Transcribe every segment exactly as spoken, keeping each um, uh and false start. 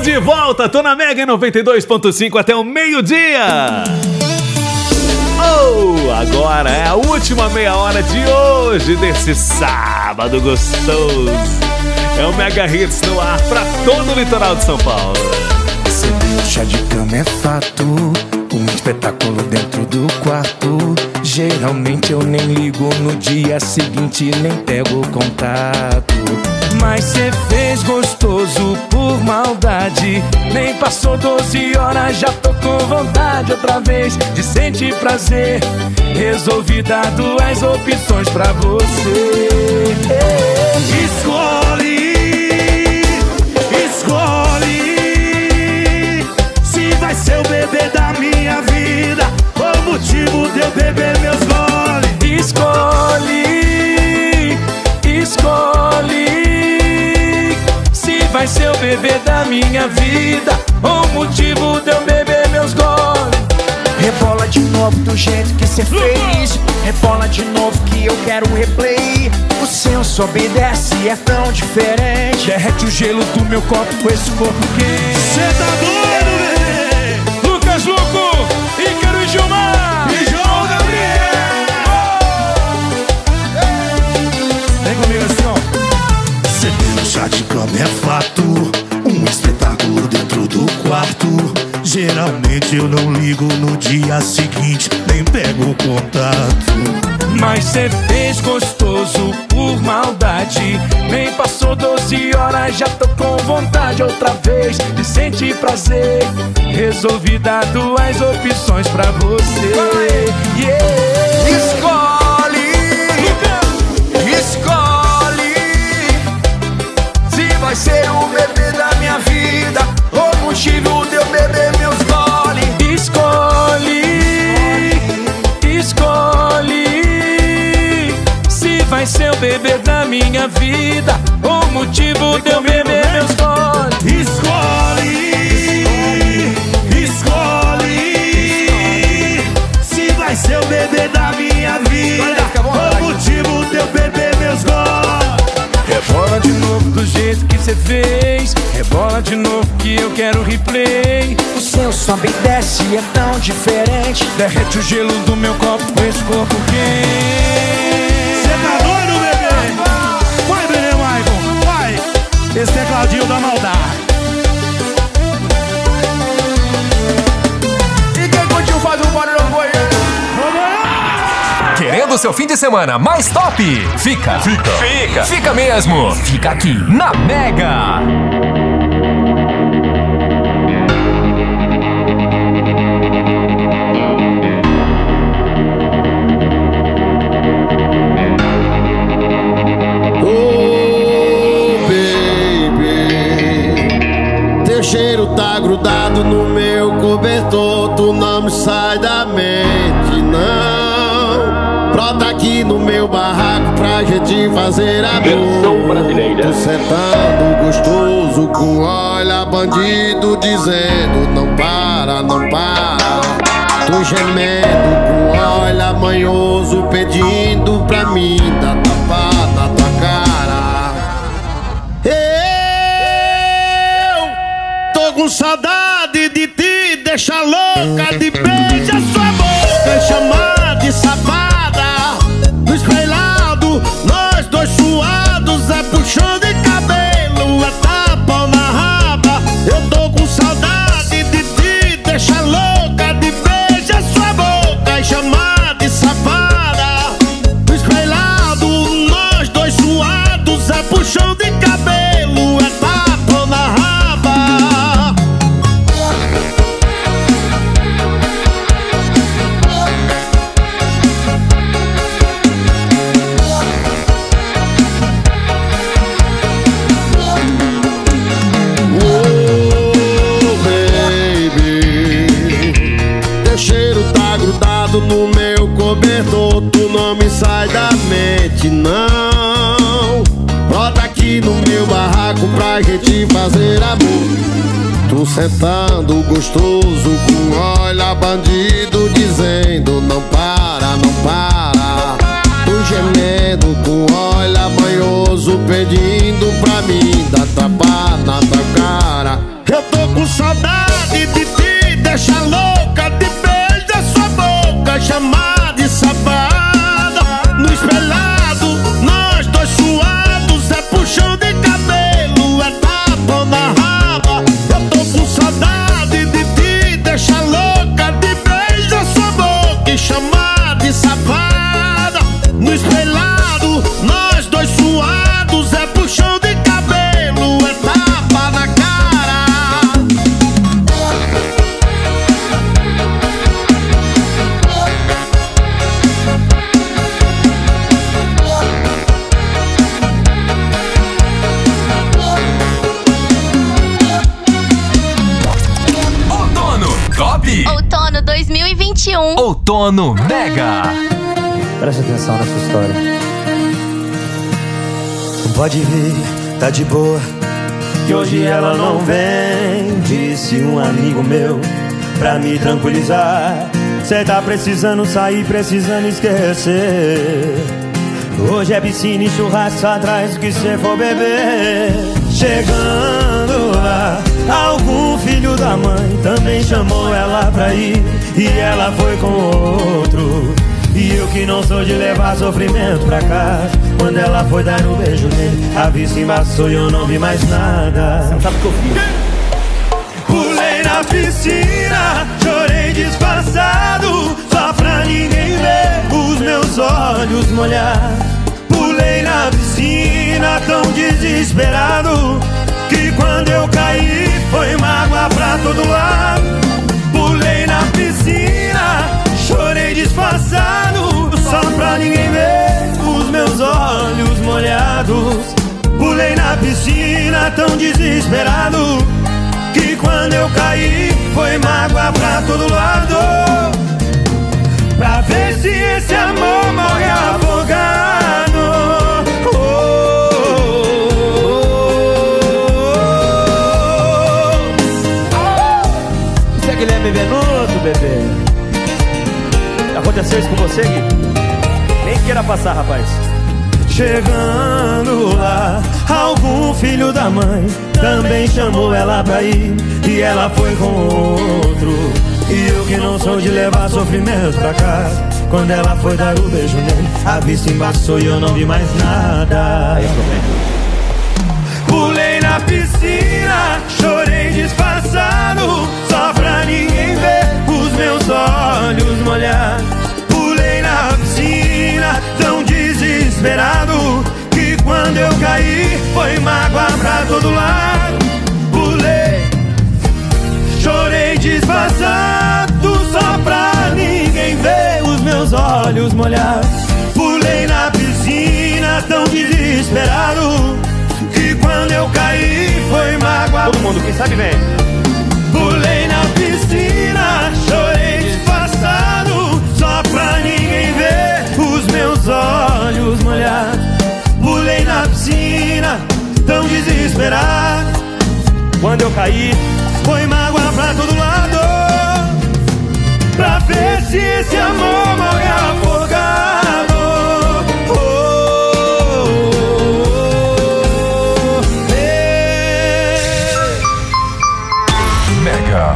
de volta, tô na Mega em noventa e dois ponto cinco até o meio-dia. Oh, agora é a última meia hora de hoje, desse sábado gostoso. É o Mega Hits no ar pra todo o litoral de São Paulo. Receber chá de cama é fato, um espetáculo dentro do quarto. Geralmente eu nem ligo no dia seguinte, nem pego contato. Mas cê fez gostoso por maldade. Nem passou doze horas, já tô com vontade outra vez de sentir prazer. Resolvi dar duas opções pra você. Escolhe, escolhe se vai ser o bebê da minha vida ou o motivo de eu beber meus goles. Escolhe, escolhe se vai ser o bebê da minha vida ou motivo de eu beber meus goles. Rebola de novo do jeito que cê fez. Rebola de novo que eu quero replay. O seu sobe e desce é tão diferente. Derrete o gelo do meu copo com esse corpo quente. Cê tá doido, bebê? Lucas Luco, Ícaro e Gilmar e João Gabriel. Vem comigo assim, ó. Servir no chá de cama é fato, um espetáculo dentro do quarto. Geralmente eu não ligo no dia seguinte, nem pego contato. Mas cê fez gostoso por maldade. Nem passou doze horas, já tô com vontade outra vez de sentir prazer. Resolvi dar duas opções pra você. Yeah. Escolhe, escolhe se vai ser o bebê da minha vida ou motivo de eu beber meus goles. Escolhe, escolhe se vai ser o bebê da minha vida ou motivo de eu beber meus goles. Escolhe, escolhe se vai ser o bebê da minha vida ou motivo de eu beber meus goles. Rebola de novo do jeito que cê fez. Rebola de novo que eu quero replay. O seu sobe e desce é tão diferente. Derrete o gelo do meu copo com esse corpo quente. Cê tá doido, bebê? Vai, bebê, Michael, vai. Esse tecladinho da maldade. E quem curtiu faz um barulho no banheiro. Querendo seu fim de semana mais top? Fica, fica, fica, fica mesmo. Fica aqui na Mega. Oh, baby, teu cheiro tá grudado no meu cobertor. Tu não me sai da mente, não. Brota aqui no meu barraco pra gente fazer amor. Versão brasileira. Tô sentando gostoso com olha bandido dizendo não para, não para. Tô gemendo com olha manhoso pedindo pra mim dar tapa na tua cara. Eu tô com saudade de te deixar louca, de beijar sua boca e chamar de safada. No espelhado, nós dois suados, é puxão de cabelo, é tapa na raba. Eu tô com saudade de te deixar louca, de beijar sua boca e chamar de safada. No espelhado, nós dois suados, é puxão de cabelo, é tapa na raba. No meu cobertor, tu não me sai da mente, não. Brota aqui no meu barraco pra gente fazer amor. Tu sentando gostoso com olha bandido dizendo não para, não para. Tu gemendo com olha manhoso pedindo pra mim dar tapa na tua cara. Eu tô vinte e um. Outono Mega. Preste atenção nessa história. Pode vir, tá de boa, que hoje ela não vem. Disse um amigo meu pra me tranquilizar. Cê tá precisando sair, precisando esquecer. Hoje é piscina e churrasco atrás do que cê for beber. Chegando lá, algum filho da mãe também chamou ela pra ir, e ela foi com outro. E eu que não sou de levar sofrimento pra casa, quando ela foi dar um beijo nele, a vista embaçou e eu não vi mais nada. Você não sabe o que eu fiz? Pulei na piscina, chorei disfarçado, só pra ninguém ver os meus olhos molhar. Pulei na piscina tão desesperado, que quando eu caí foi mágoa pra todo lado. Pulei na piscina, chorei disfarçado, só pra ninguém ver os meus olhos molhados. Pulei na piscina tão desesperado, que quando eu caí foi mágoa pra todo lado. Pra ver se esse amor morre afogado. Oh, oh, oh. Isso é Guilherme Venuto, bebê. Aconteceu isso com você, Gui? Nem queira passar, rapaz. Chegando lá, algum filho da mãe também chamou ela pra ir, e ela foi com outro. E eu que não sou de levar sofrimento pra casa, quando ela foi dar o beijo nele, a vista embaçou e eu não vi mais nada. Pulei na piscina, chorei disfarçado, só pra ninguém ver os meus olhos molhados. Pulei na piscina tão desesperado, que quando eu caí foi mágoa pra todo lado. Pulei, chorei disfarçado, só pra ninguém ver os meus olhos molhados. Pulei na piscina tão desesperado, que quando eu caí foi mágoa. Todo mundo, quem sabe vem. Pulei na piscina, chorei disfarçado, só pra ninguém ver os meus olhos molhados. Pulei na piscina tão desesperado, quando eu caí foi mágoa pra todo lado. Pra ver se esse amor morre afogado. Oh, oh, oh, hey. Mega.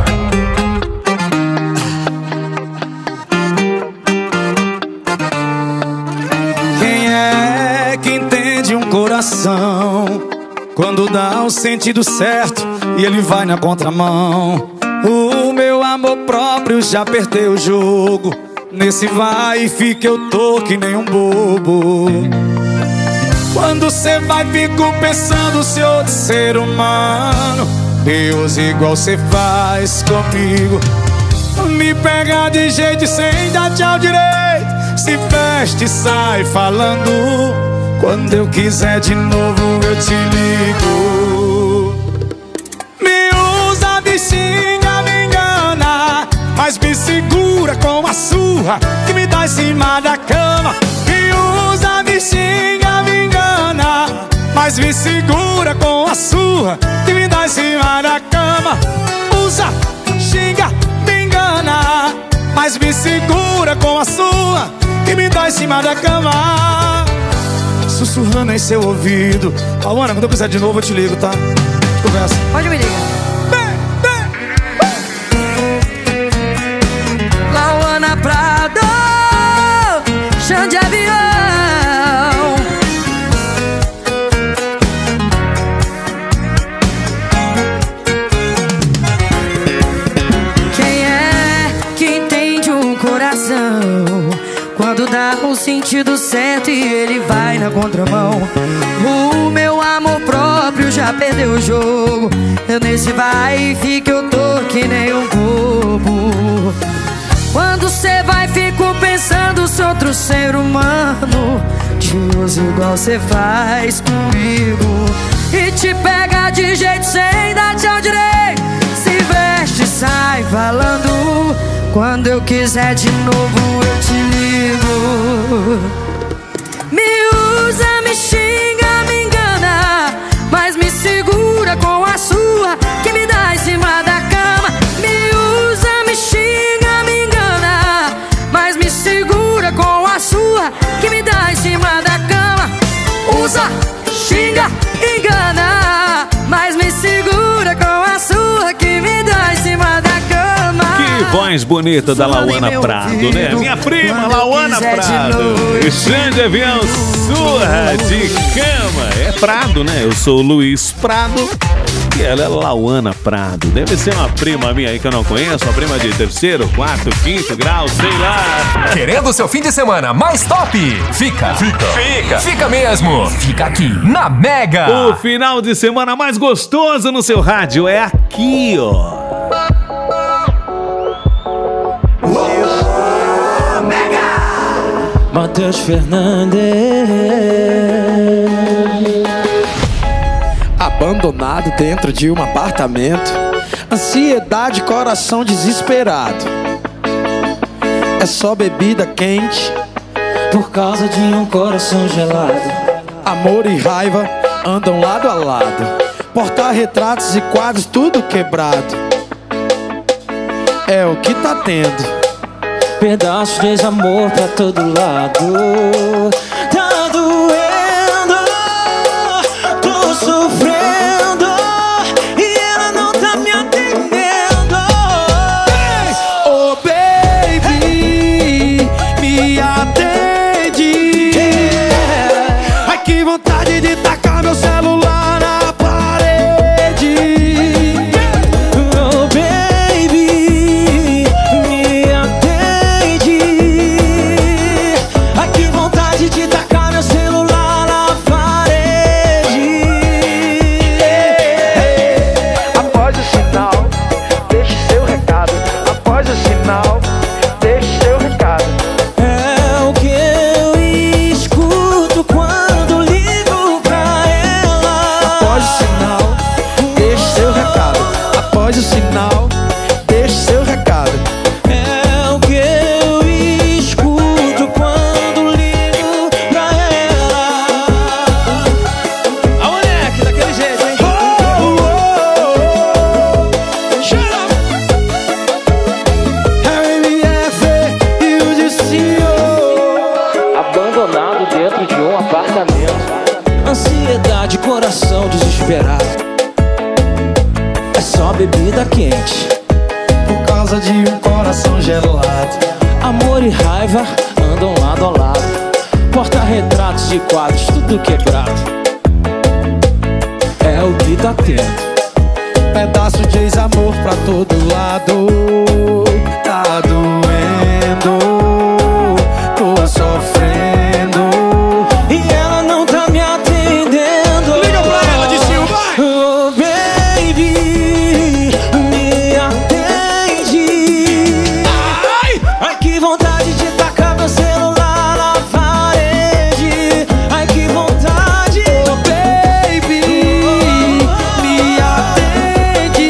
Quem é que entende um coração quando dá o sentido certo e ele vai na contramão? O meu amor próprio já perdeu o jogo, nesse vai e fica eu tô que nem um bobo. Quando cê vai fico pensando se outro ser humano, Deus igual cê faz comigo. Me pega de jeito sem dar tchau direito, se veste e sai falando. Quando eu quiser de novo eu te ligo. Me usa, me xinga, me engana, mas me segura com a surra que me dá em cima da cama. Me usa, me xinga, me engana, mas me segura com a surra que me dá em cima da cama. Usa, xinga, me engana, mas me segura com a surra que me dá em cima da cama. Sussurrando em seu ouvido. Alana, quando eu quiser de novo eu te ligo, tá? Conversa. Pode me ligar. Lauana Prado, chão de avião. Quem é que entende um coração quando dá o sentido certo e ele vai na contramão? O meu amor próprio já perdeu o jogo, eu nesse vai e fica eu tô que nem um bobo. Quando cê vai fico pensando se outro ser humano te usa igual cê faz comigo, e te pega de jeito sem dar tchau direito, se veste sai falando. Quando eu quiser de novo eu te ligo. Me usa, me xinga, me engana, mas me segura com a sua que me dá em cima da cama. Me usa, me xinga, me engana, mas me segura com a sua que me dá em cima da cama. Usa, xinga, engana, mas me segura com a sua que me dá em cima da cama. Que voz bonita da Lauana Prado, né? Minha prima Lauana Prado. Chão de avião, surra de cama. É Prado, né? Eu sou o Luiz Prado e ela é Lauana Prado. Deve ser uma prima minha aí que eu não conheço, uma prima de terceiro, quarto, quinto grau, sei lá. Querendo seu fim de semana mais top? Fica, fica, fica, fica mesmo. Fica aqui na Mega. O final de semana mais gostoso no seu rádio é aqui, ó. Matheus Fernandes. Abandonado dentro de um apartamento, ansiedade, coração desesperado. É só bebida quente Por causa de um coração gelado. Amor e raiva andam lado a lado. Porta-retratos e quadros tudo quebrado. É o que tá tendo. Pedaços de desamor pra todo lado. Tá doendo, tô sofrendo e ela não tá me atendendo. Oh baby, me atende. Ai que vontade de tacar meu celular na parede. Oh baby, me atende. Ai que vontade de tacar meu celular na parede. Após o sinal, deixe seu recado. Após o sinal, deixe seu recado. É o que eu escuto quando ligo pra ela. Após o sinal, deixe seu recado. Após o sinal, deixe seu recado. É o que eu escuto quando ligo pra ela. A moleque, daquele jeito, hein? R M F e o Dicinho. Abandonado dentro de um apartamento. Ansiedade, coração desesperado. É só bebida quente. Por causa de um coração gelado. Amor e raiva andam lado a lado. Porta-retratos de quadros, tudo quebrado. É o que tá tendo. Pedaço de ex-amor pra todo lado. Tá doendo, tô sofrendo E ela não tá me atendendo. Liga pra ela, Dicinho, vai! Oh baby, me atende. Ai! Ai que vontade de tacar meu celular na parede. Ai que vontade. Oh baby, me atende.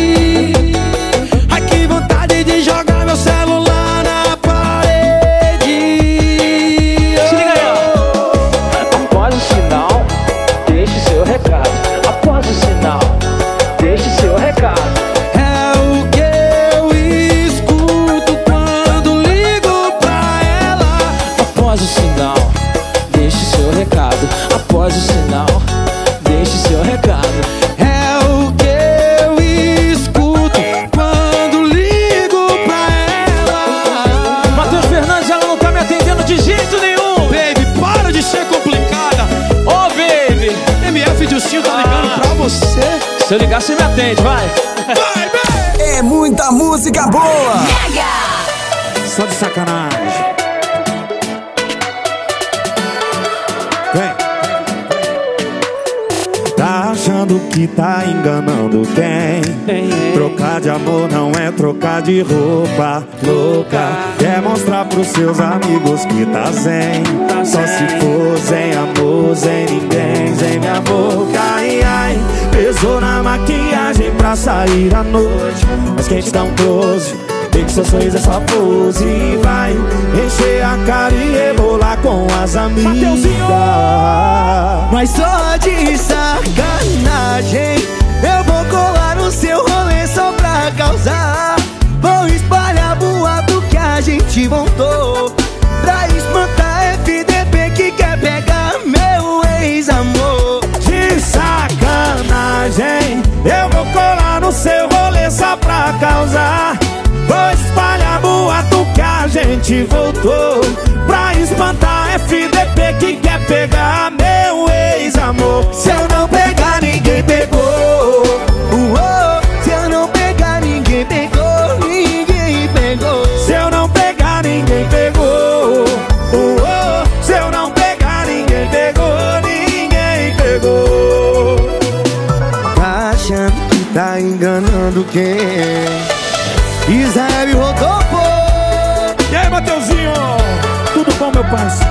Ai que vontade de jogar meu celular na parede. Se liga aí, ó. Após o sinal, deixe seu recado. Após o sinal, deixe seu recado. É o que eu escuto quando ligo pra ela. Após o sinal, deixe seu recado. Após o sinal, deixe seu recado. É o que eu escuto quando ligo pra ela. Matheus Fernandes, ela não tá me atendendo de jeito nenhum. Baby, para de ser complicada. Ô, oh, baby, M F Dilcinho tá ligando pra você. se eu ligar, você me atende, vai. Vai, baby! É muita música boa. Só de sacanagem. Vem. Tá achando que tá enganando quem? Trocar de amor não é trocar de roupa louca. Quer mostrar pros seus amigos que tá zen. Só se for zen amor, zen ninguém, zen minha boca. Ai, ai, pesou na maquiagem pra sair à noite. Mas Mas quem te dá um close, vê que seu sorriso é só pose. E vai encher a cara e rebolar com as amigas. Mas só de sacanagem eu vou colar no seu rolê só pra causar. Vou espalhar boato que a gente voltou, pra espantar F D P que quer pegar meu ex-amor. De sacanagem eu vou colar no seu rolê só pra causar. Vou espalhar boato que a gente voltou, pra espantar F D P que quer pegar meu ex-amor. Se eu não pegar, ninguém pegou. Uou. Se eu não pegar, ninguém pegou. Ninguém pegou. Se eu não pegar, ninguém pegou. Uou. Se eu não pegar, ninguém pegou. Ninguém pegou. Tá achando que tá enganando quem? Israel Rodolfo. E aí, Mateuzinho? Tudo bom, meu parceiro?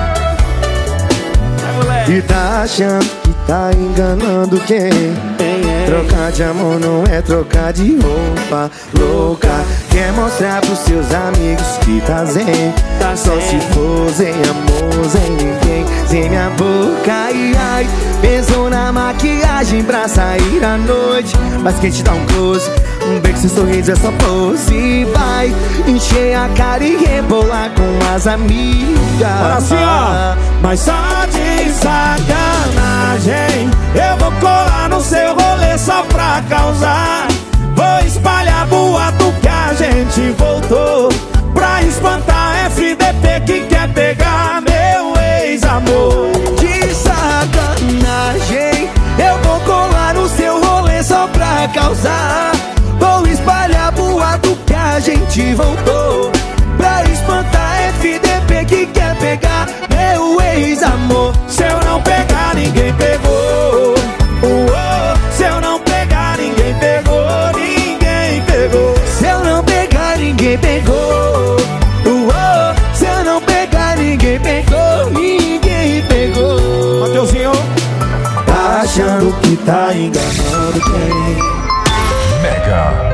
E tá achando que tá enganando quem? Trocar de amor não é trocar de roupa louca. Quer mostrar pros seus amigos que tá zen. Tá só se for sem amor, sem ninguém, sem minha boca. Ai, ai, pensou na maquiagem pra sair à noite. Mas quem te dá um close, um beijo, seu sorriso é só pose. E vai encher a cara e rebolar com as amigas. Olha assim, ó. Mas só de sacanagem eu vou colar no seu rolê só pra causar. Vou espalhar boato que a gente voltou, pra espantar F D P que quer pegar meu ex-amor. De sacanagem eu vou colar no seu rolê só pra causar. Vou espalhar boato que a gente voltou, pra espantar F D P que quer pegar meu ex-amor. Se eu não pegar, ninguém pegou. Uou. Se eu não pegar, ninguém pegou. Ninguém pegou. Se eu não pegar, ninguém pegou. Uou. Se eu não pegar, ninguém pegou. Ninguém pegou. Mateuzinho, tá achando que tá enganando quem? Mega.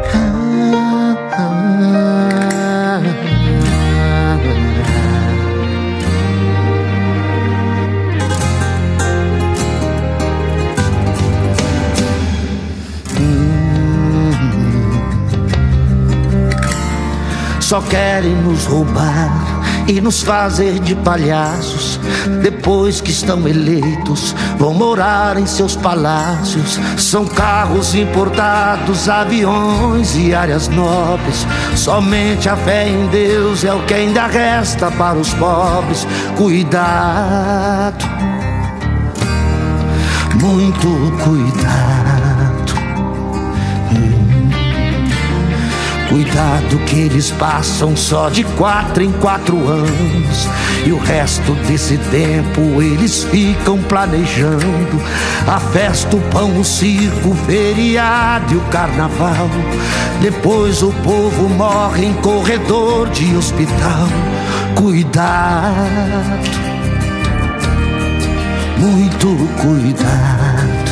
Só querem nos roubar e nos fazer de palhaços. Depois que estão eleitos, vão morar em seus palácios. São carros importados, aviões e áreas nobres. Somente a fé em Deus é o que ainda resta para os pobres. Cuidado, muito cuidado. Cuidado que eles passam só de quatro em quatro anos, e o resto desse tempo eles ficam planejando a festa, o pão, o circo, o feriado e o carnaval. Depois o povo morre em corredor de hospital. Cuidado, muito cuidado.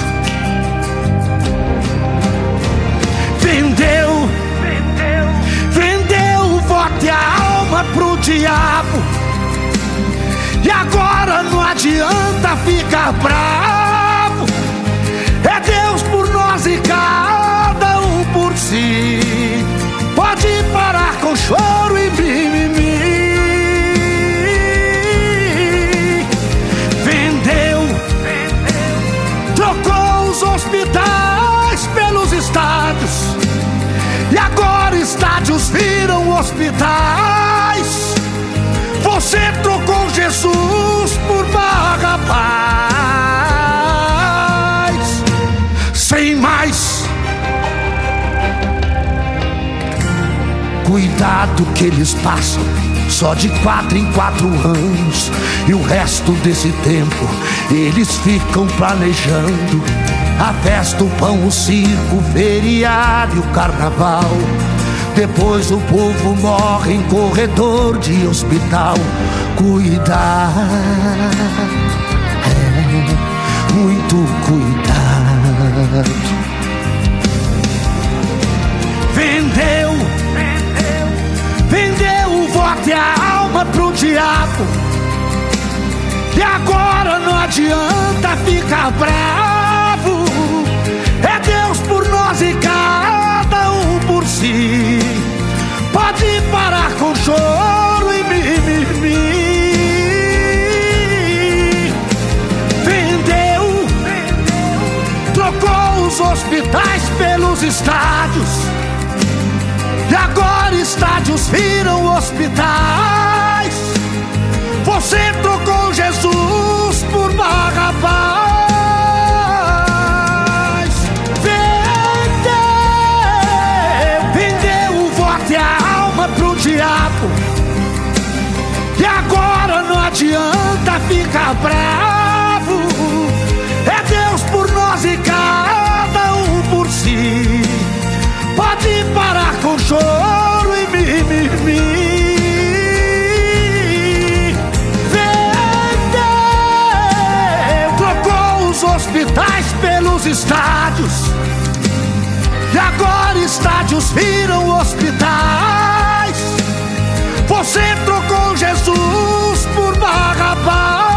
Vendeu e a alma pro diabo, e agora não adianta ficar bravo. É Deus por nós e cada um por si. Pode parar com choro e mimimi. Vendeu, trocou os hospitais pelos estádios, e agora estádios viram hospitais. Você trocou Jesus por Barrabás. Sem mais, cuidado que eles passam só de quatro em quatro anos, e o resto desse tempo eles ficam planejando a festa, o pão, o circo, o feriado e o carnaval. Depois o povo morre em corredor de hospital. Cuidado, é, muito cuidado. Vender volte a alma pro diabo. E agora não adianta ficar bravo. É Deus por nós e cada um por si. Pode parar com choro e mimimi. Vendeu, trocou os hospitais pelos estádios. E agora estádios viram hospitais. Você trocou Jesus por Barrabás. Vendeu, vendeu o voto e a alma pro diabo. E agora não adianta ficar bravo. É Deus por nós e cada um por si. Pode parar com choro e mimimi. Hospitais pelos estádios. E agora estádios viram hospitais. Você trocou Jesus por Barrabás.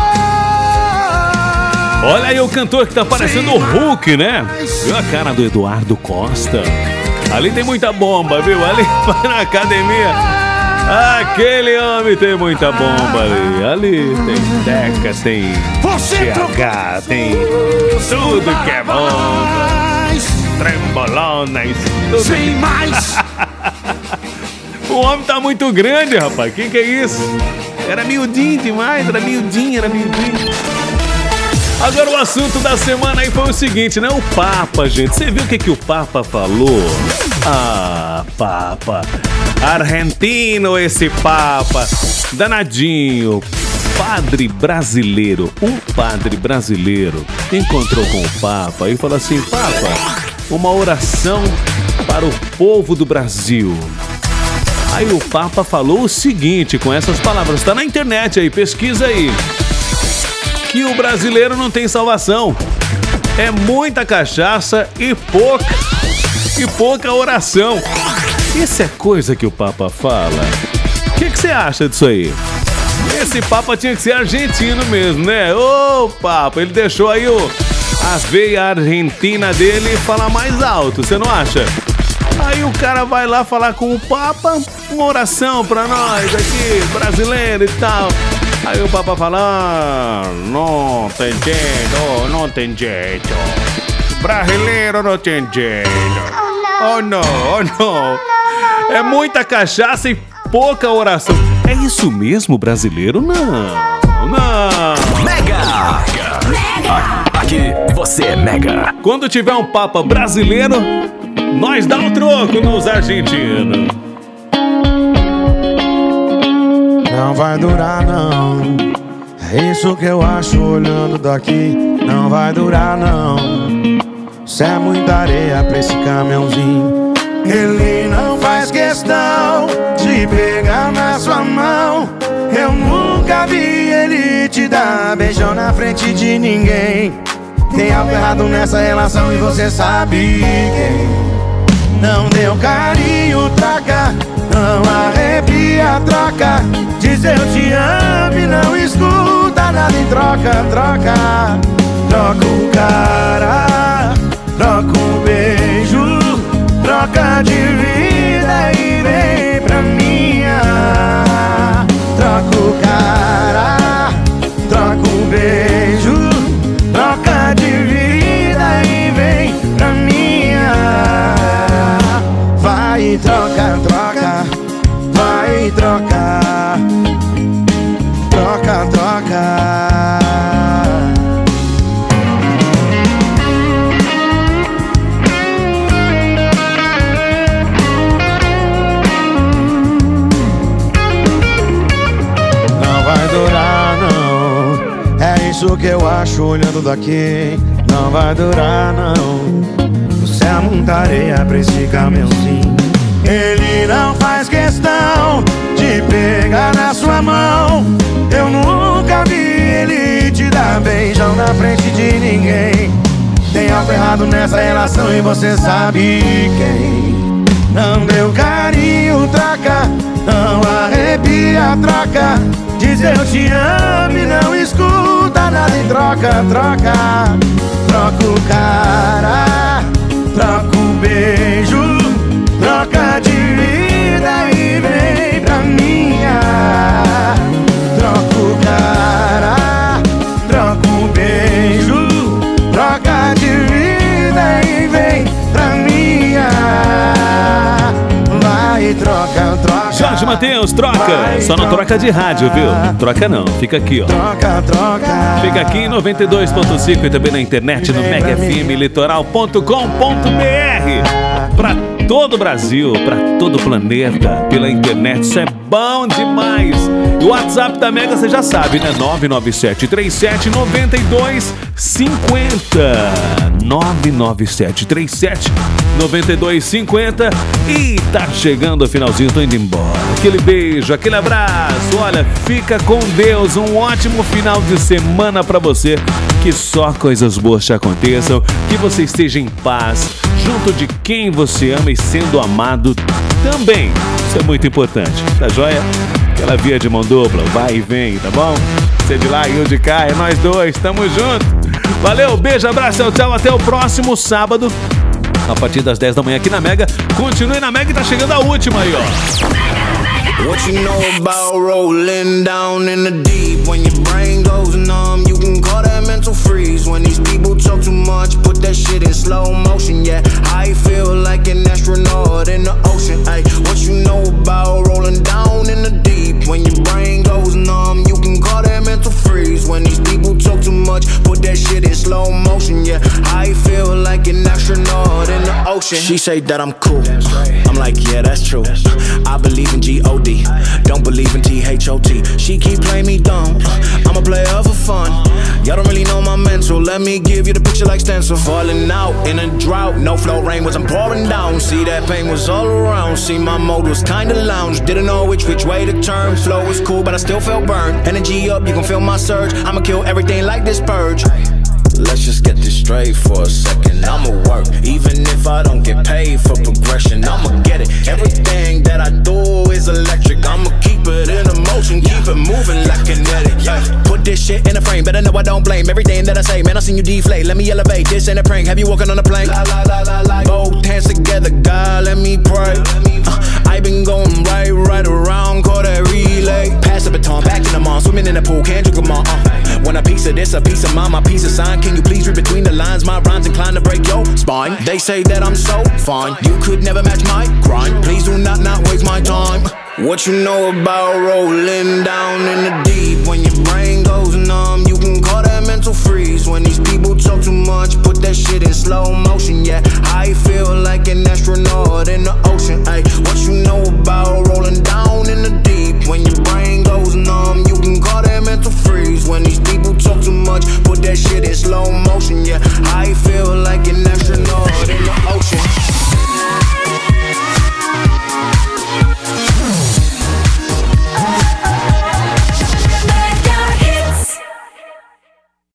Olha aí o cantor que tá parecendo o Hulk, né? Viu a cara do Eduardo Costa? Ali tem muita bomba, viu? Ali na academia. Aquele homem tem muita bomba ali. Ali tem Deca, tem G H, tem tudo que é bomba. Trembolonas, tudo. Sem mais. O homem tá muito grande, rapaz. Que que é isso? Era miudinho demais, era miudinho, era miudinho. Agora o assunto da semana aí foi o seguinte, né? O Papa, gente. Você viu o que, que o Papa falou? Ah, Papa. Argentino esse Papa. Danadinho. Padre brasileiro. Um padre brasileiro encontrou com o Papa e falou assim: Papa, uma oração para o povo do Brasil. Aí o Papa falou o seguinte, com essas palavras. Tá na internet aí, pesquisa aí. Que o brasileiro não tem salvação. É muita cachaça e pouca e pouca oração. Isso é coisa que o Papa fala. O que que você acha disso aí? Esse Papa tinha que ser argentino mesmo, né? Ô Papa, ele deixou aí o, a veia argentina dele falar mais alto, você não acha? Aí o cara vai lá falar com o Papa, uma oração pra nós aqui, brasileiro e tal. Aí o Papa fala, ah, não tem jeito, não tem jeito. Brasileiro não tem jeito. Oh não, oh não. É muita cachaça e pouca oração. É isso mesmo, brasileiro? Não, não. Mega! Mega! Aqui você é mega. Quando tiver um Papa brasileiro, nós dá um troco nos argentinos. Não vai durar não. É isso que eu acho olhando daqui. Não vai durar não. Cê é muita areia pra esse caminhãozinho. Ele não faz questão de pegar na sua mão. Eu nunca vi ele te dar beijão na frente de ninguém. Tem algo errado nessa relação e você sabe quem. Não deu carinho, troca. Não arrepia, troca. Diz eu te amo e não escuta nada em troca, troca. Troca o cara, troca um beijo, troca de vida e vem pra minha. Troca o cara, troca um beijo, troca de vida e vem pra minha. Vai troca, troca, vai trocar, troca, troca. Isso que eu acho olhando daqui. Não vai durar não. Você é muita areia pra esse caminhãozinho. Ele não faz questão de pegar na sua mão. Eu nunca vi ele te dar beijão na frente de ninguém. Tem algo errado nessa relação e você sabe quem. Não deu carinho, troca. Não arrepia, troca. Diz eu te amo e não escuta nada em troca, troca. Troca o cara, troca o beijo, troca de vida e vem pra minha. Troca o cara, troca o beijo, troca de vida e vem pra minha. Vai, troca, troca. Jorge Mateus, troca. Vai, só não troca de rádio, viu? Troca não, fica aqui, ó. Troca, troca. Fica aqui em noventa e dois ponto cinco e também na internet no mega f m litoral ponto com ponto b r. Pra todo o Brasil, pra todo o planeta, pela internet, isso é bom demais. E o WhatsApp da Mega você já sabe, né? nove nove sete três sete nove dois cinco zero nove nove sete três sete nove dois cinco zero. E tá chegando o finalzinho, tô indo embora. Aquele beijo, aquele abraço. Olha, fica com Deus. Um ótimo final de semana pra você. Que só coisas boas te aconteçam. Que você esteja em paz, junto de quem você ama e sendo amado também. Isso é muito importante, tá joia? Aquela via de mão dupla, vai e vem, tá bom? Você de lá e eu de cá, é nós dois, tamo junto. Valeu, beijo, abraço, tchau, tchau, até o próximo sábado, a partir das dez da manhã aqui na Mega. Continue na Mega e tá chegando a última aí, ó. What you know about rolling down in the deep? When your brain goes numb, you can call that mental freeze. When these people talk too much, put that shit in slow motion. Yeah, I feel like an astronaut in the ocean. Ay, what you know about rolling down in the deep? When your brain goes numb, you can call that mental freeze. When these people talk too much, put that shit in slow motion. Yeah, I feel like an astronaut in the ocean. She say that I'm cool, I'm like, yeah, that's true. I believe in G O D, don't believe in T H O T. She keep playing me dumb, I'm a player for fun. Y'all don't really know my mental, let me give you the picture like stencil. Falling out in a drought, no flow rain wasn't pouring down. See that pain was all around, see my mode was kinda lounge. Didn't know which which way to turn, flow was cool but I still felt burned. Energy up, you can feel my surge, I'ma kill everything like this purge. Let's just get this straight for a second. I'ma work, even if I don't get paid for progression. I'ma get it, everything that I do is electric. I'ma keep it in a motion, keep it moving like kinetic. Yeah. Put this shit in a frame, better know I don't blame everything that I say. Man, I seen you deflate, let me elevate, this ain't a prank. Have you walking on a plane? La, la, la, la, la. Both hands together, God, let me pray. uh, I been going right, right around, call that relay. Pass the baton, back in the mall, swimming in the pool, can't drink them all. uh, When a piece of this, a piece of mine, my piece of sign. Can you please read between the lines? My rhymes inclined to break your spine. They say that I'm so fine, you could never match my grind. Please do not not waste my time. What you know about rolling down in the deep? When your brain goes